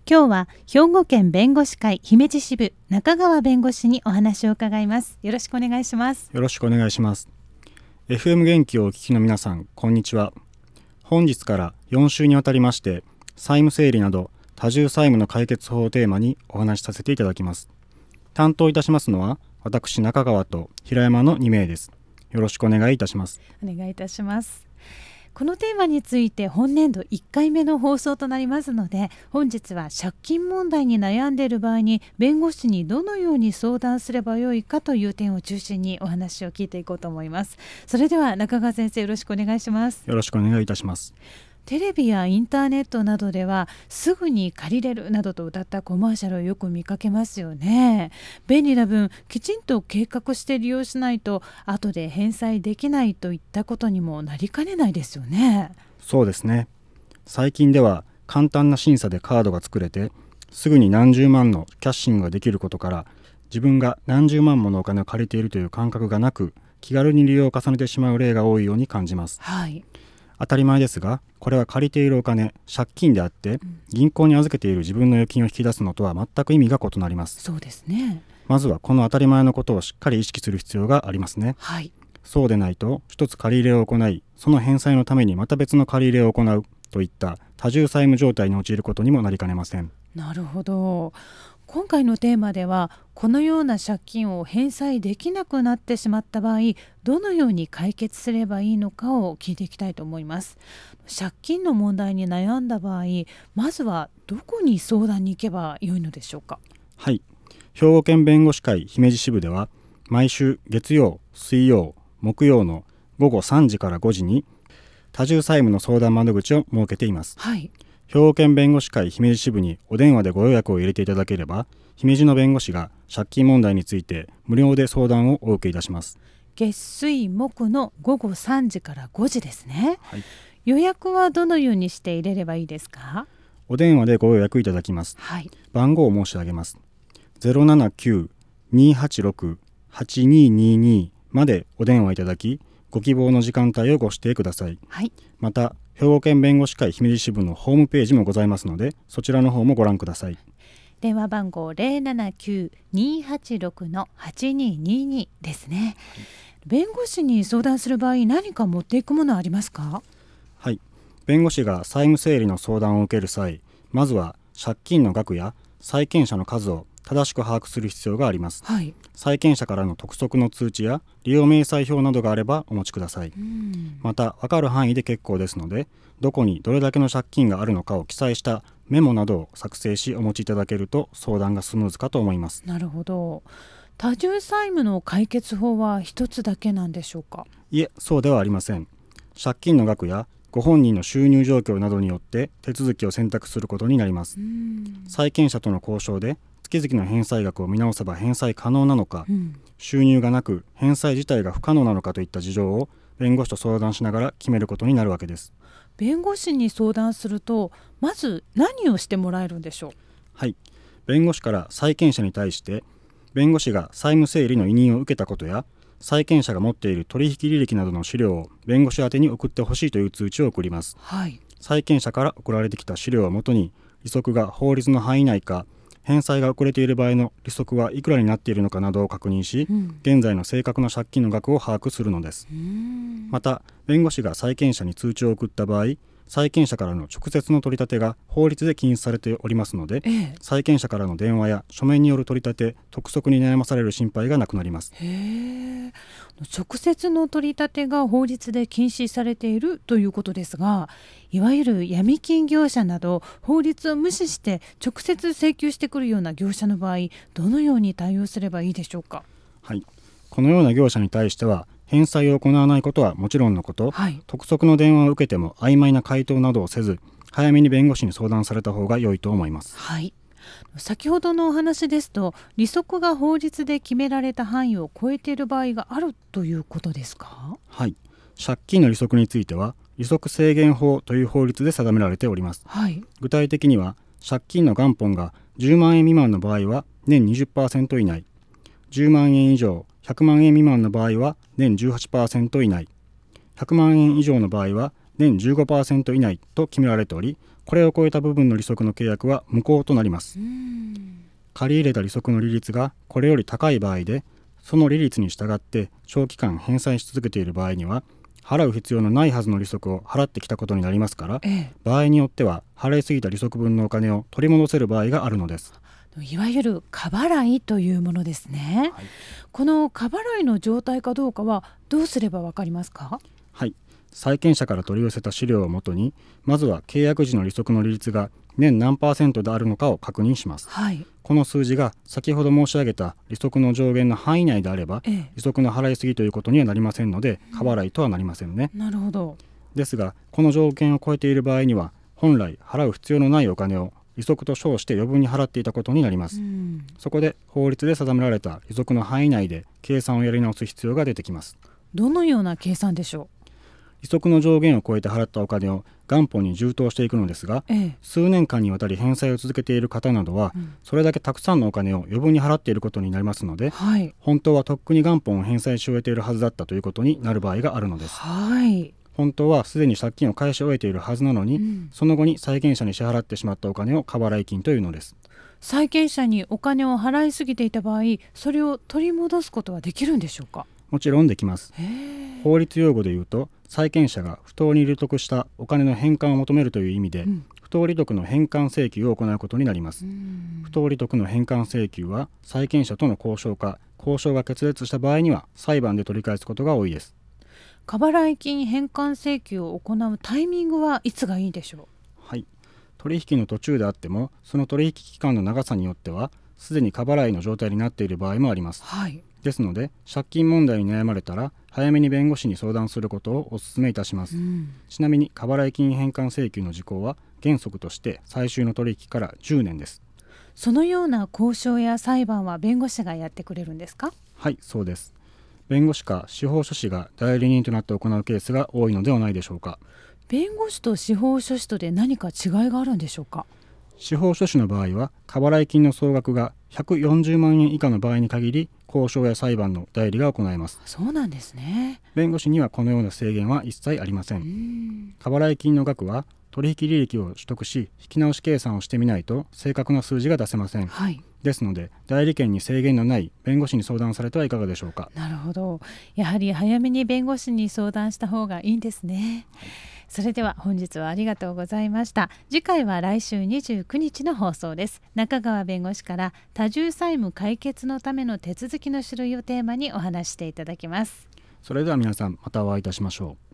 今日は兵庫県弁護士会姫路支部中川弁護士にお話を伺います。よろしくお願いします。 よろしくお願いします。 FM 元気をお聞きの皆さん、こんにちは。本日から4週にわたりまして債務整理など多重債務の解決法をテーマにお話しさせていただきます。担当いたしますのは私中川と平山の2名です。よろしくお願いいたします。 お願いいたします。このテーマについて本年度1回目の放送となりますので、本日は借金問題に悩んでいる場合に弁護士にどのように相談すればよいかという点を中心にお話を聞いていこうと思います。それでは中川先生、よろしくお願いします。 よろしくお願いいたします。 テレビやインターネットなどではすぐに借りれるなどと謳ったコマーシャルをよく見かけますよね。便利な分きちんと計画して利用しないと後で返済できないといったことにもなりかねないですよね。 そうですね。最近では簡単な審査でカードが作れてすぐに何十万のキャッシングができることから、自分が何十万ものお金を借りているという感覚がなく気軽に利用を重ねてしまう例が多いように感じます。 はい、 当たり前ですが、これは借りているお金、借金であって、銀行に預けている自分の預金を引き出すのとは全く意味が異なります。 そうですね。 まずはこの当たり前のことをしっかり意識する必要がありますね。 はい、 そうでないと、一つ借り入れを行い、その返済のためにまた別の借り入れを行うといった多重債務状態に陥ることにもなりかねません。 なるほど。今回のテーマではこのような借金を返済できなくなってしまった場合、どのように解決すればいいのかを聞いていきたいと思います。借金の問題に悩んだ場合、まずはどこに相談に行けばよいのでしょうか。 はい、兵庫県弁護士会姫路支部では毎週月曜、水曜、木曜の午後3時から5時に多重債務の相談窓口を設けています。 はい、 兵庫県弁護士会姫路支部にお電話でご予約を入れていただければ、姫路の弁護士が借金問題について無料で相談をお受けいたします。 月水木の午後3時から5時ですね。 はい、 予約はどのようにして入れればいいですか。 お電話でご予約いただきます。 はい、 番号を申し上げます。 079-286-8222 までお電話いただき、ご希望の時間帯をご指定ください。 はい、ままた兵庫県弁護士会姫路支部のホームページもございますので、そちらの方もご覧ください。 電話番号 079-286-8222 ですね。弁護士に相談する場合、何か持っていくものはありますか。 はい、弁護士が債務整理の相談を受ける際、まずは借金の額や債権者の数を正しく把握する必要があります。 はい、 債権者からの督促の通知や利用明細表などがあればお持ちください。また分かる範囲で結構ですので、どこにどれだけの借金があるのかを記載したメモなどを作成しお持ちいただけると相談がスムーズかと思います。 なるほど。多重債務の解決法は一つだけなんでしょうか。 いえ、そうではありません。借金の額やご本人の収入状況などによって手続きを選択することになります。債権者との交渉で月々の返済額を見直せば返済可能なのか、収入がなく返済自体が不可能なのかといった事情を弁護士と相談しながら決めることになるわけです。 弁護士に相談するとまず何をしてもらえるんでしょう。 はい、弁護士から債権者に対して弁護士が債務整理の委任を受けたことや債権者が持っている取引履歴などの資料を弁護士宛てに送ってほしいという通知を送ります。 はい、 債権者から送られてきた資料をもとに利息が法律の範囲内か、返済が遅れている場合の利息はいくらになっているのかなどを確認し、現在の正確な借金の額を把握するのです。また弁護士が債権者に通知を送った場合、債権者からの直接の取り立てが法律で禁止されておりますので、債権者からの電話や書面による取り立て、督促に悩まされる心配がなくなります。 直接の取り立てが法律で禁止されているということですが、いわゆる闇金業者など法律を無視して直接請求してくるような業者の場合、どのように対応すればいいでしょうか。 はい、このような業者に対しては返済を行わないことはもちろんのこと、督促の電話を受けても曖昧な回答などをせず、早めに弁護士に相談された方が良いと思います。 はい、先ほどのお話ですと、利息が法律で決められた範囲を超えている場合があるということですか。 はい、借金の利息については利息制限法という法律で定められております。 はい、 具体的には借金の元本が10万円未満の場合は年 20% 以内、10万円以上100万円未満の場合は年 18% 以内、100万円以上の場合は年 15% 以内と決められており、 これを超えた部分の利息の契約は無効となります。借り入れた利息の利率がこれより高い場合で、その利率に従って長期間返済し続けている場合には、払う必要のないはずの利息を払ってきたことになりますから、場合によっては払いすぎた利息分のお金を取り戻せる場合があるのです。 いわゆる過払いというものですね。はい、この過払いの状態かどうかはどうすればわかりますか？ はい、債権者から取り寄せた資料をもとに、まずは契約時の利息の利率が年何%であるのかを確認します。はい、この数字が先ほど申し上げた利息の上限の範囲内であれば、利息の払いすぎということにはなりませんので、過払いとはなりませんね。 なるほど。 ですが、この条件を超えている場合には、本来払う必要のないお金を利息と称して余分に払っていたことになります。そこで法律で定められた利息の範囲内で計算をやり直す必要が出てきます。 どのような計算でしょう？ 利息の上限を超えて払ったお金を元本に充当していくのですが、数年間にわたり返済を続けている方などは、それだけたくさんのお金を余分に払っていることになりますので、本当はとっくに元本を返済し終えているはずだったということになる場合があるのです。本当はすでに借金を返し終えているはずなのに、その後に債権者に支払ってしまったお金を過払い金というのです。 債権者にお金を払いすぎていた場合、それを取り戻すことはできるんでしょうか？ もちろんできます。法律用語で言うと、債権者が不当に利得したお金の返還を求めるという意味で、不当利得の返還請求を行うことになります。不当利得の返還請求は債権者との交渉か、交渉が決裂した場合には裁判で取り返すことが多いです。 過払い金返還請求を行うタイミングはいつがいいでしょう？ はい、取引の途中であっても、その取引期間の長さによってはすでに過払いの状態になっている場合もあります。ですので、借金問題に悩まれたら早めに弁護士に相談することをお勧めいたします。ちなみに過払い金返還請求の時効は原則として最終の取引から10年です。 そのような交渉や裁判は弁護士がやってくれるんですか？ はい、そうです。弁護士か司法書士が代理人となって行うケースが多いのではないでしょうか。 弁護士と司法書士とで何か違いがあるんでしょうか？ 司法書士の場合は過払い金の総額が140万円以下の場合に限り、交渉や裁判の代理が行えます。 そうなんですね。 弁護士にはこのような制限は一切ありません。過払い金の額は取引履歴を取得し、引き直し計算をしてみないと正確な数字が出せません。ですので、代理権に制限のない弁護士に相談されてはいかがでしょうか。 なるほど。やはり早めに弁護士に相談した方がいいんですね。それでは本日はありがとうございました。次回は来週29日の放送です。中川弁護士から多重債務解決のための手続きの種類をテーマにお話していただきます。 それでは皆さん、またお会いいたしましょう。